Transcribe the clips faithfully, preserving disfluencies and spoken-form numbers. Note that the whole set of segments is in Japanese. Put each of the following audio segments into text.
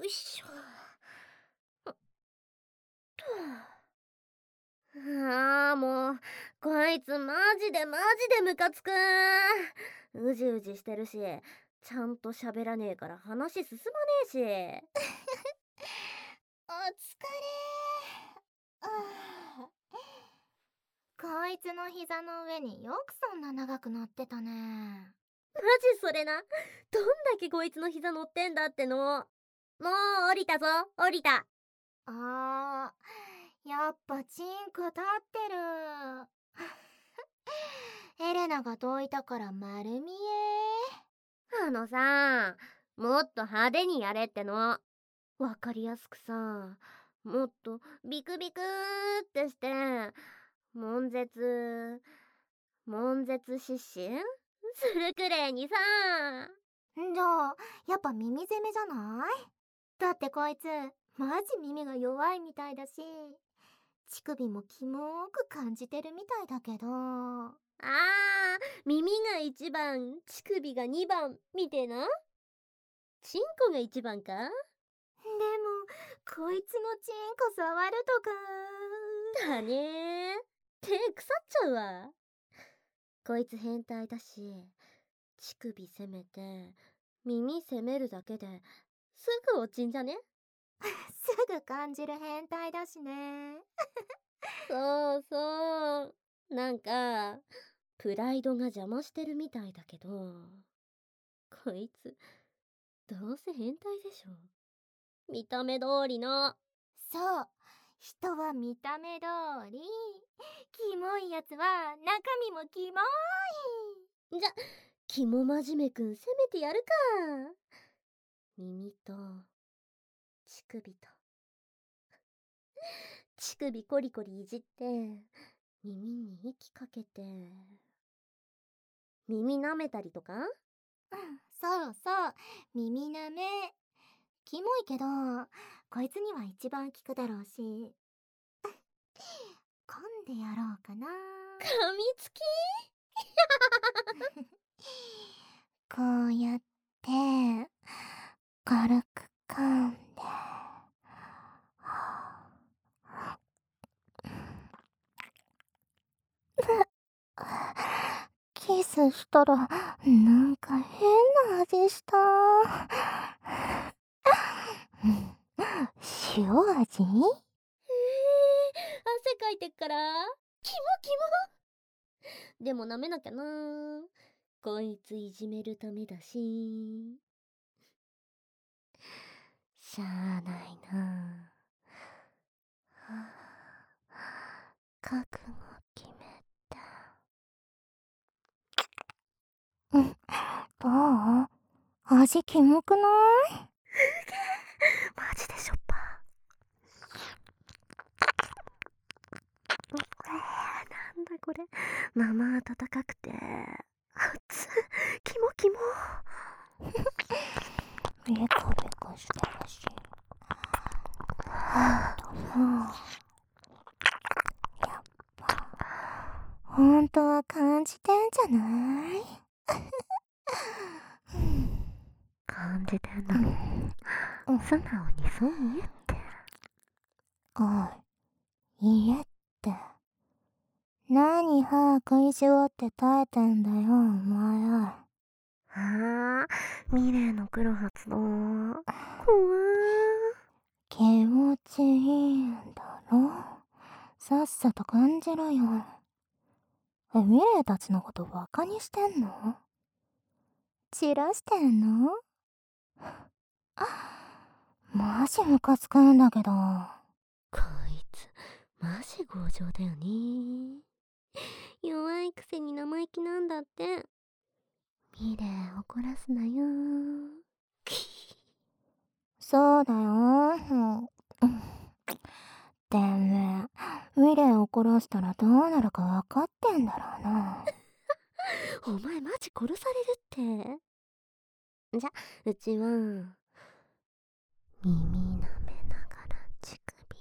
いしょ。ああ、もうこいつマジでマジでムカつく。うじうじしてるし、ちゃんと喋らねえから話進まねえし。 お疲れー。こいつの膝の上によくそんな長く乗ってたね。 マジそれな。どんだけこいつの膝乗ってんだっての。もう降りたぞ、降りた。 あー、やっぱチンコ立ってる。エレナがどいたから丸見え。 あのさ、もっと派手にやれっての。わかりやすくさ、もっとビクビクーってして、悶絶、悶絶失神するくれいにさ。 じゃあ、やっぱ耳攻めじゃない？だってこいつ、マジ耳が弱いみたいだし、乳首もキモーく感じてるみたいだけど。 あー、耳がいちばん、乳首がにばんみてえな。チンコがいちばんか。 でも、こいつのチンコ触るとか。 だねー。手腐っちゃうわ。こいつ変態だし、乳首攻めて耳攻めるだけですぐ落ちんじゃね。 すぐ感じる変態だしね。 そうそう、なんかプライドが邪魔してるみたいだけど、こいつどうせ変態でしょ。見た目通りの。 そう、人は見た目通り。キモいやつは中身もキモい。じゃ、肝真面目くん攻めてやるか。耳と乳首と乳首コリコリいじって、耳に息かけて、耳舐めたりとか。 うん、そうそう、耳なめ。キモいけど、こいつには一番効くだろうし。噛んでやろうかな。 噛みつきこうやって軽く噛んで、キスしたらなんか変な味した。塩味？ えー、汗かいてっからキモキモ。でも舐めなきゃな。こいついじめるためだし。しゃあないな。はあ、覚悟決めた。 うん、どう？味キモくない？ マジでしょっぱ。なんだこれ、生温かくて熱。キモキモ。 ベコベコしてるし。あとさ、やっぱ本当は感じてんじゃない？ 感じてんだろ。 うん、 素直にそう言えって。 おい、言えって。何歯食いしばって耐えてんだよ、お前は。 あー、ミレーの黒発動。怖ー。 気持ちいいんだろ？さっさと感じろよ。え、ミレーたちのことバカにしてんの？散らしてんの？マジムカつくんだけど。 こいつマジ強情だよね。弱いくせに生意気なんだって。ミレー怒らすなよ。 そうだよ。うんてめえ、ミレー怒らせたらどうなるか分かってんだろうな。 お前マジ殺されるって。じゃ、うちは耳舐めながら乳首、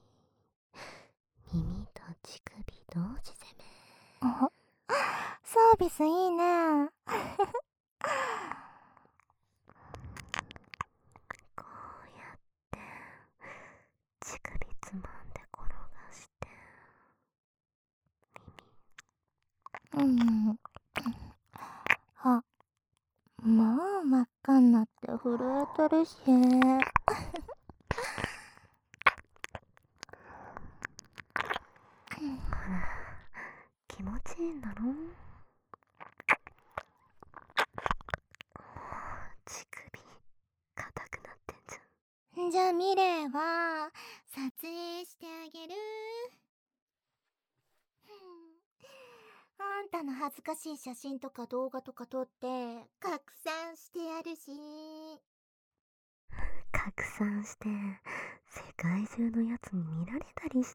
耳と乳首同時攻め。 あ、サービスいいね。 こうやっん。あ、もう真っ赤になって震えてるし。 気持ちいいんだろ。乳首硬くなってんじゃん。 じゃあミレイは撮影してあげる。あんたの恥ずかしい写真とか動画とか撮って拡散してやるし。 拡散して世界中のやつに見られたりして。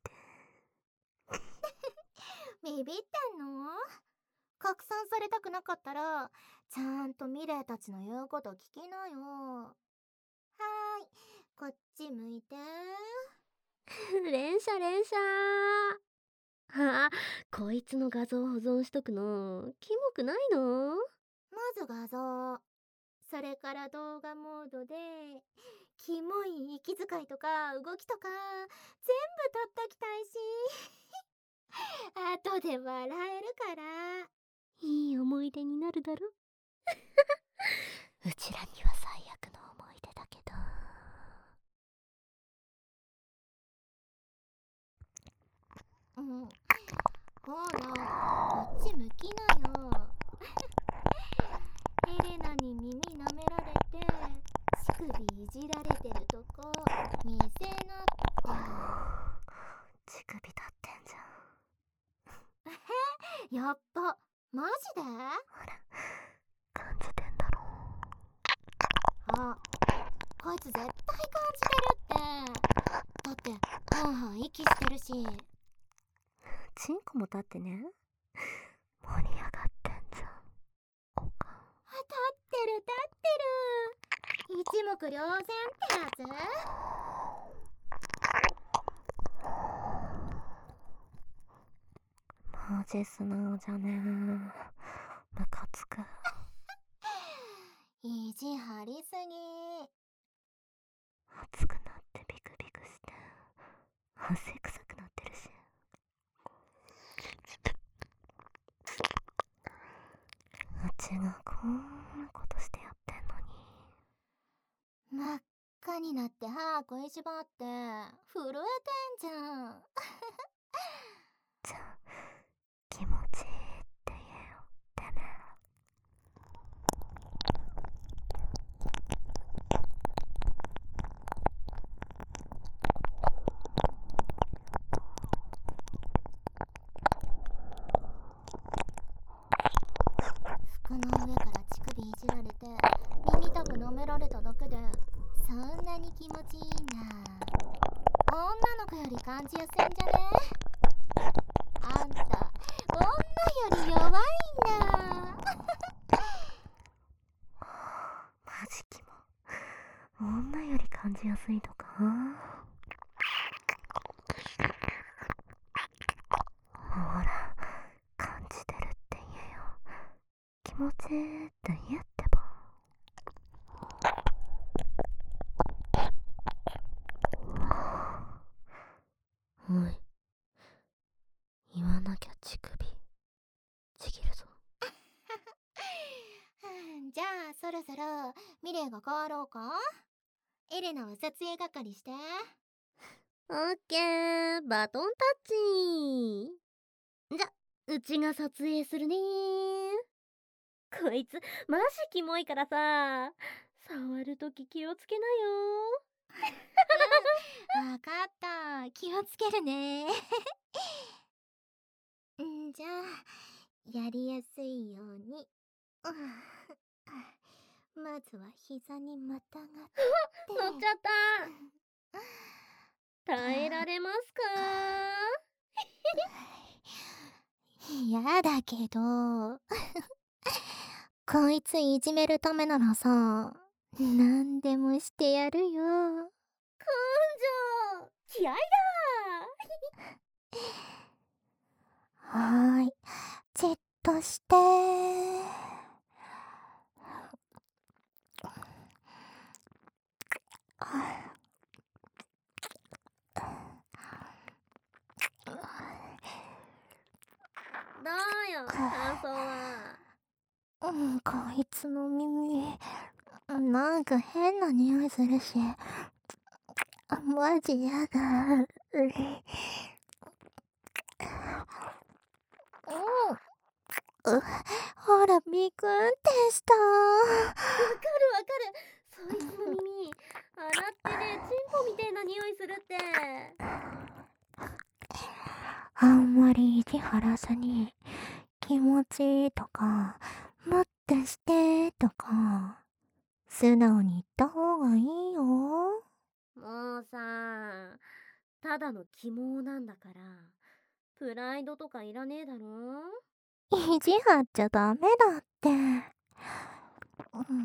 ビビってんの？拡散されたくなかったらちゃんとミレイたちの言うこと聞きなよ。はーい、こっち向いて。 連写連写。あ、こいつの画像保存しとくのキモくないの？ まず画像、それから動画モードでキモい息遣いとか動きとか全部撮っときたいし後で笑えるから。 いい思い出になるだろ。 うちらには最悪の思い出だけど。うん、ほらこっち向きなよ。エレナに耳舐められて乳首いじられてるとこ見せなって。 乳首立ってんじゃん。やっぱマジで？ ほら感じてんだろ。 あ、こいつ絶対感じてるって。だってはんはん息してるし。 チンコも立ってね。盛り上がってんじゃん。おかん。 立ってる立ってる。一目瞭然ってやつ？マジ素直じゃねえ。ムカつく。 意地張りすぎ。 熱くなってビクビクして汗臭くなってるし。うちがこんなことしてやってんのに。 真っ赤になって歯食いしばって震えてんじゃん。 じゃあ気持ちいいって言えよってね。 服の上から乳首いじられて耳たぶ舐められただけでそんなに気持ちいいんだ。女の子より感じやすいんじゃね？あんた女より弱いんだ。 マジキモ。女より感じやすいとか？ほら感じてるって言えよ。気持ちいいって言えってば。おい、言わなきゃ乳首ちぎるぞ。 じゃあそろそろミレイが変わろうか。エレナは撮影係して。 オッケー、バトンタッチ。じゃ、うちが撮影するね。こいつマジキモいからさ、触るとき気をつけなよ。 わかった、気をつけるね。んじゃあやりやすいように、まずは膝にまたがって。 乗っちゃった。耐えられますか？ やだけどこいついじめるためならさ、なんでもしてやるよ。 根性気合いだ。 はーい、じっとして。 どうよ、感想。 こいつの耳、なんか変な匂いするし、マジやだ。ううほら、ビクンってした。 わかるわかる。そいつの耳、洗ってね、チンポみてえな匂いするって。 あんまり意地張らずに、気持ちいいとか、もっとしてとか、素直に言った方がいいよ。 もうさ、ただのキモなんだから、プライドとかいらねえだろ。 意地張っちゃダメだって。うん、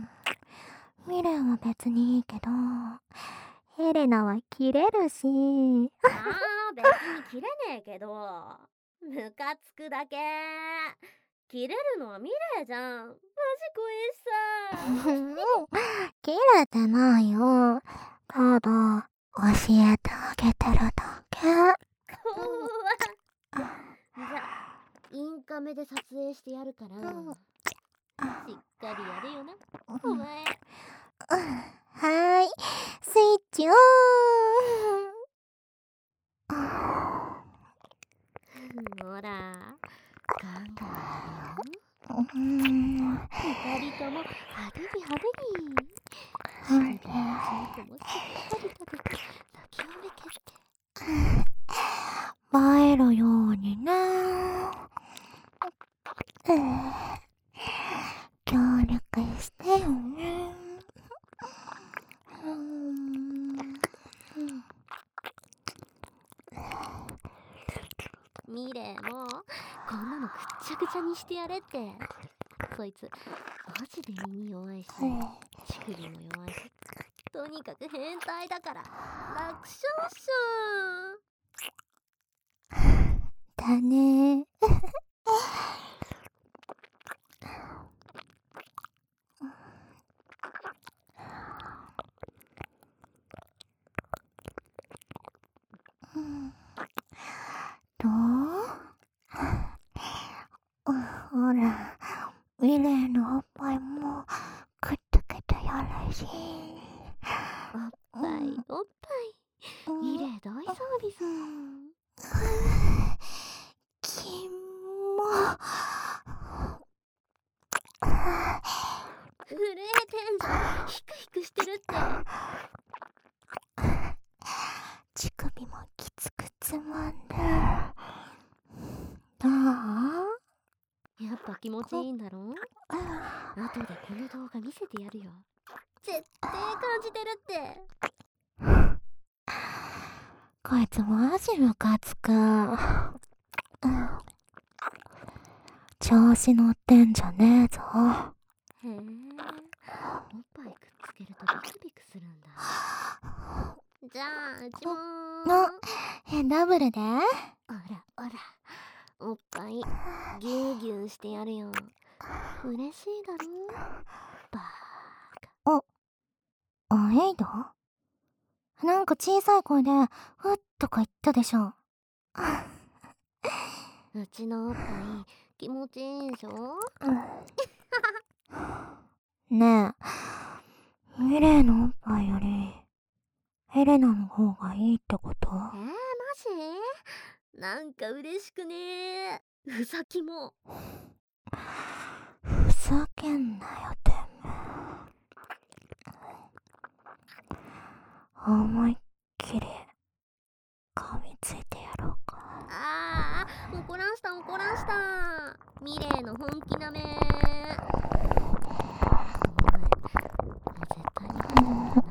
ミレンは別にいいけど、ヘレナはキレるし。 ああ、別にキレねえけど、ムカつくだけ。キレるのはミレーじゃん。マジ怖えしさ。 キレてないよ。ただ、教えてあげてるだけ。 怖っ。じゃあ、インカメで撮影してやるから、しっかりやれよな、お前。 はーい、スイッチオン。 ほら、ガンガンやるよ。 うーん、 二人とも派手に派手に。乳首もチンコもしっかり食べて、泣きわめけって映えるようにね。協力してよね。 ミレーもこんなのぐっちゃぐちゃにしてやれって。そいつマジで耳弱いし、乳首も弱いし、とにかく変態だから楽勝っしょ。 だね。どう？ほら、ミレーのおっぱいもくっつけてやるし。 おっぱいおっぱい、ミレー大サービス。 キモ。 震えてんじゃん。ヒクヒクしてるって。 乳首もきつくつまんで。どう？ やっぱ気持ちいいんだろ。後でこの動画見せてやるよ。絶対感じてるって。 こいつマジムカつく。調子乗ってんじゃねえぞ。 へえ、おっぱいくっつけるとビクビクするんだ。じゃあうちものダブルで。 おらおら、おっぱいギューギューしてやるよ。嬉しいだろバーカ。あ、エイド？なんか小さい声でふっとか言ったでしょ。 うちのおっぱい気持ちいいんしょ。 ねえ、ミレーのおっぱいよりヘレナの方がいいってこと？ えー、マジ？なんか嬉しくねえ。ふざきも。 ふざけんなよてめえ。思いっきり噛みついてやろうか。 ああ、怒らんした怒らんした。ミレーの本気なめ。お前絶対に本気なんだよ。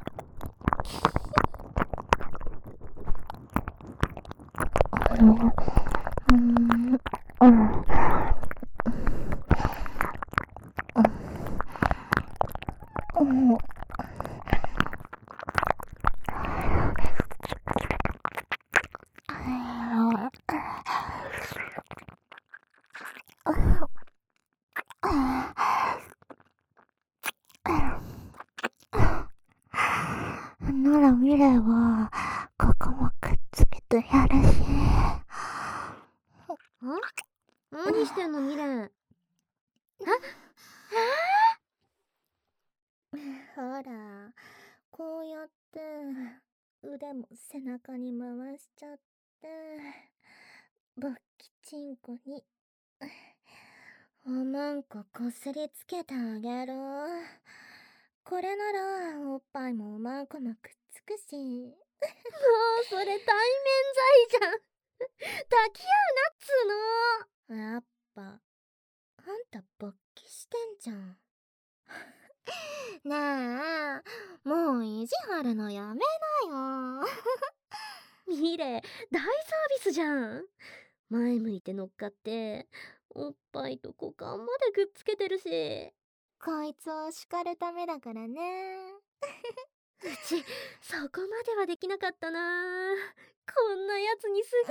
うん、うん。ならミレーはここもくっつけてやるし。 何してんのミレー。え、 手も背中に回しちゃって、勃起チンコにおまんここすりつけてあげる。これならおっぱいもおまんこもくっつくし。もうそれ対面罪じゃん。抱き合うなっつーの。 やっぱあんた勃起してんじゃん。ねえ、もう意地張るのやめなよ。 ミレ大サービスじゃん。前向いて乗っかっておっぱいと股間までくっつけてるし。 こいつを叱るためだからね。 うちそこまではできなかったな。こんなやつにすげ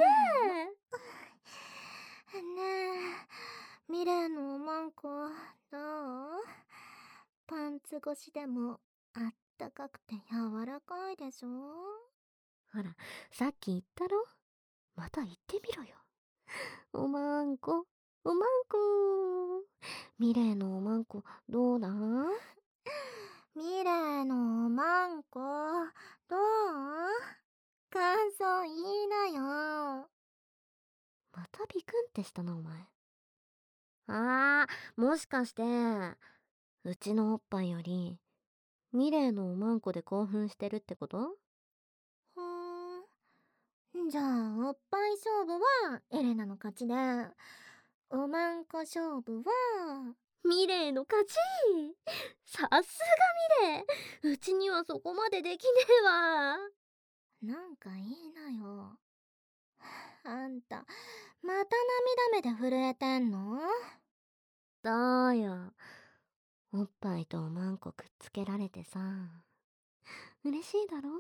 え。ねえ、ミレーのおまんこどう？パンツ越しでもあったかくて柔らかいでしょ？ ほら、さっき言ったろ。また言ってみろよ。おまんこ、おまんこ。ミレーのおまんこどうだ？ ミレーのおまんこどう？感想言いなよ。 またビクンってしたなお前。あー、もしかしてうちのおっぱいよりミレーのおまんこで興奮してるってこと？ ふーん。じゃあおっぱい勝負はエレナの勝ちで、おまんこ勝負はミレーの勝ち。さすがミレー。うちにはそこまでできねえわ。 なんかいいなよ。あんたまた涙目で震えてんの？ どうよ。おっぱいとおまんこくっつけられてさ、嬉しいだろ？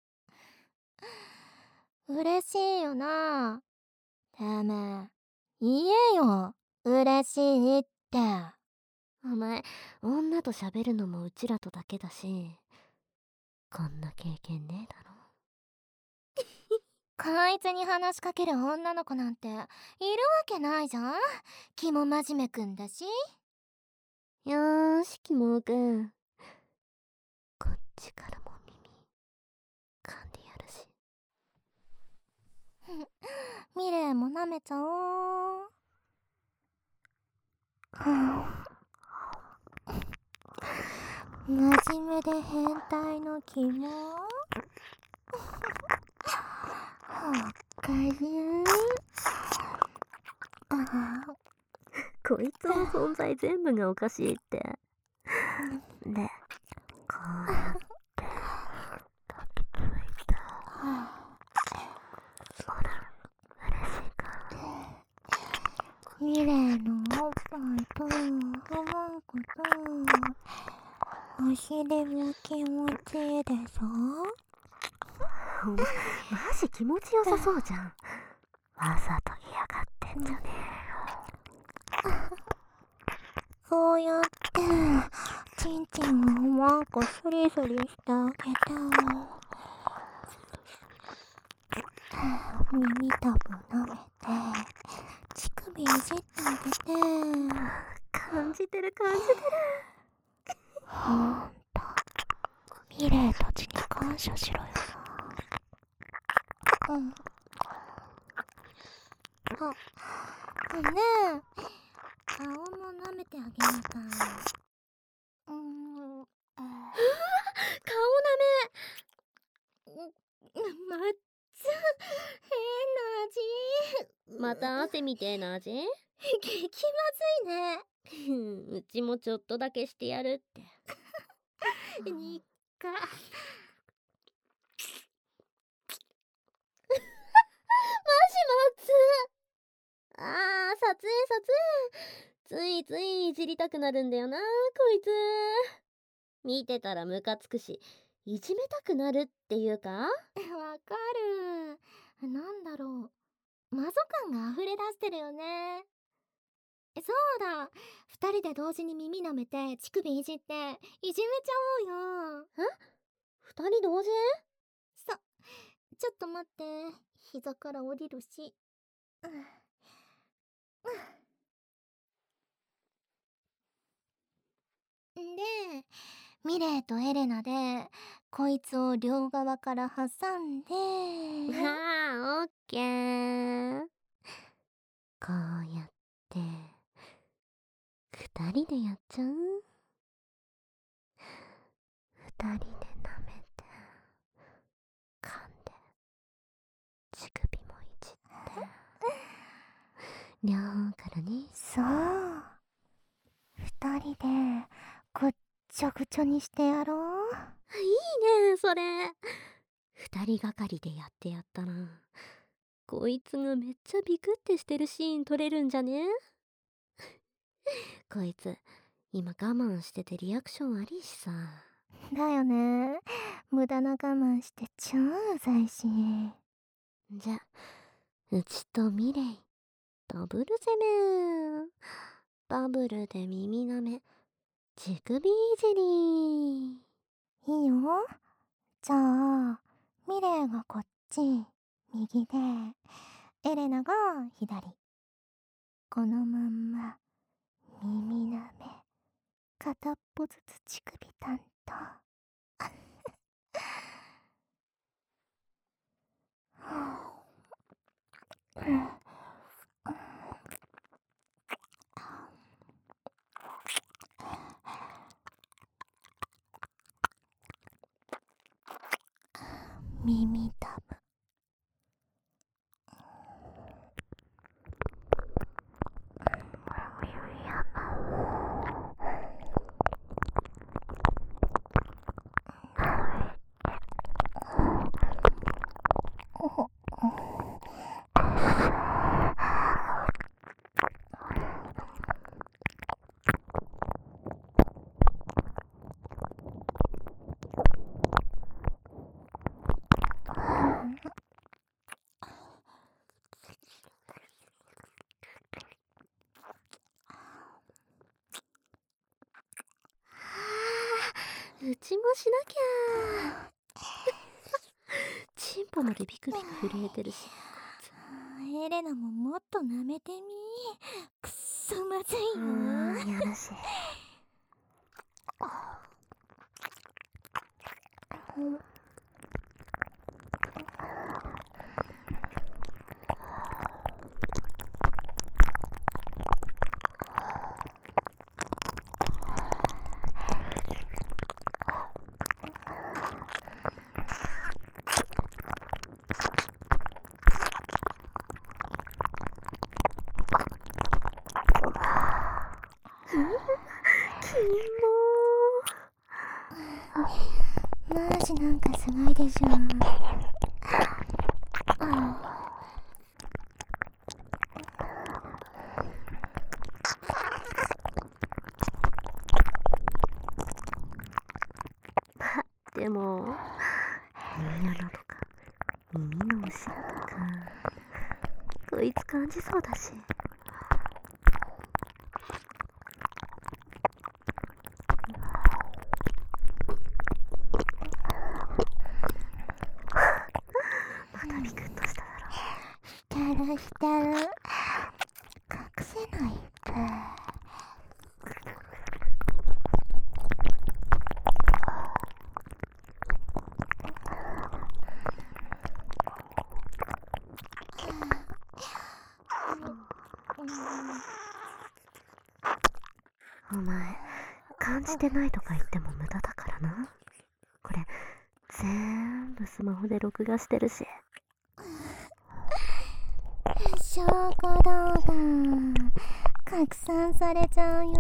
嬉しいよな。てめえ言えよ、嬉しいって。 お前、女と喋るのもうちらとだけだし、こんな経験ねえだろ。 こいつに話しかける女の子なんているわけないじゃん。気も真面目くんだし。 よーし、キモーくん。こっちからも耳、噛んでやるし。 ミレーも舐めちゃおう。真面目で変態のキモ。おかしい。 こいつの存在全部がおかしいって。で、こうやって抱きついた。ほら、嬉しいか？ ミレーのおっぱいとおまんことお尻も気持ちいいでしょ？ お前、マジ気持ちよさそうじゃん。わざと嫌がってんじゃねえよ。 こうやってチンチンをおまんこスリスリしてあげて、耳たぶ舐めて乳首いじってあげて。 感じてる感じてる。 ほんとミレーたちに感謝しろよな。うん。あ、ねえ、顔も舐めてあげなか。うーん、あ顔なめ。 まっつ、変な味。 また汗みてえな味？ 激まずいね。 うちもちょっとだけしてやるって。 にっか。マジまつ。あー、撮影撮影。ついついいじりたくなるんだよなこいつ。見てたらムカつくし、いじめたくなるっていうか？ わかる。なんだろう、マゾ感が溢れ出してるよね。そうだ、二人で同時に耳舐めて乳首いじっていじめちゃおうよ。 え？二人同時？ そ、ちょっと待って、膝から降りるし。うんうん、で、 ミレイとエレナでこいつを両側から挟んで、 ああ、オッケー。こうやって二人でやっちゃう。二人で舐めて噛んで乳首もいじって両方からね。 そう、二人でぐっちょぐちょにしてやろう。 いいねそれ。二人がかりでやってやったらこいつがめっちゃビクってしてるシーン撮れるんじゃね。こいつ今我慢しててリアクション悪いしさ。 だよね、無駄な我慢して超うざいし。 じゃうちとミレイダブル攻め。バブルで耳舐め乳首いじり。 いいよ。じゃあミレイがこっち右でエレナが左。このまんま耳舐め片っぽずつ乳首担当。耳たぶ。 うちもしなきゃ。チンポまでビクビク震えてるし。 エレナももっと舐めてみ。くっそまずいよ。 あーやるし。 マジなんかすごいでしょ。 でも耳穴とか耳の後ろとかこいつ感じそうだし。またビクッとしただろ。 してるしてる。隠せないって。 お前感じてないとか言っても無駄だからな。これ全部スマホで録画してるし。 証拠動画拡散されちゃうよ。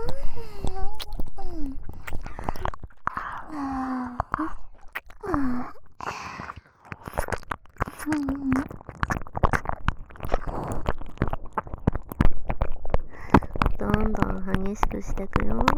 どんどん激しくしてくよ。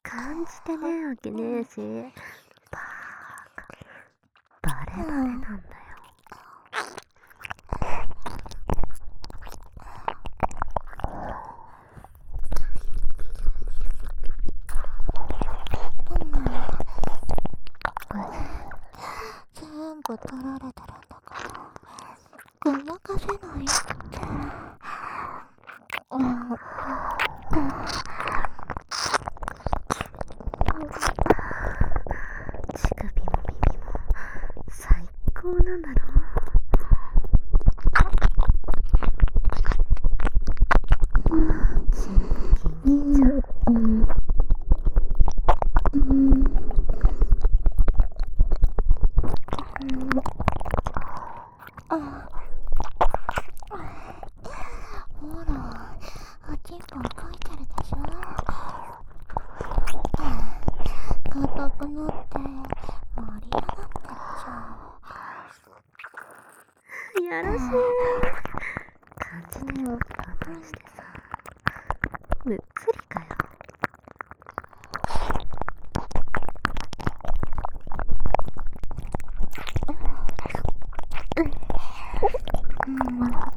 感じてねえわけねえし、バカ、バレバレなんだよ。 全部取られてるんだからごまかせないって。うん、 乳首も耳も最高なんだろ。チンポキンキンじゃん。 うんうんあほら、おちんぽんかいてるでしょ。硬くなって盛り上がってるじゃん。 やらしい感じてよ、我慢してさ。むっくりかよ。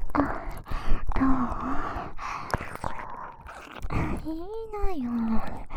いいなよ。